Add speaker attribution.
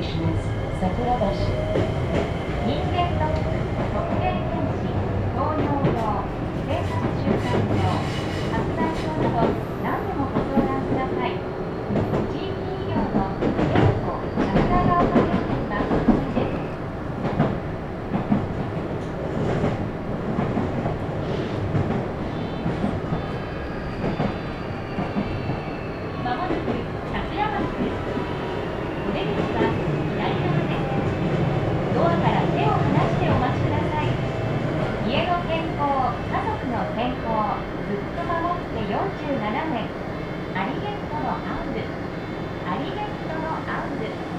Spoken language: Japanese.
Speaker 1: します。桜橋。
Speaker 2: 人間ドック、特定健診、糖尿病、生活習慣病、白内障など何でもご相談ください。地域医療の健康、桜ヶ丘病院はおすすめです。まもなく立山市です。お出口は左側です。ドアから手を離してお待ちください。家の健康、家族の健康、ずっと守って47年。アリゲットのアウル。アリゲットのアウル。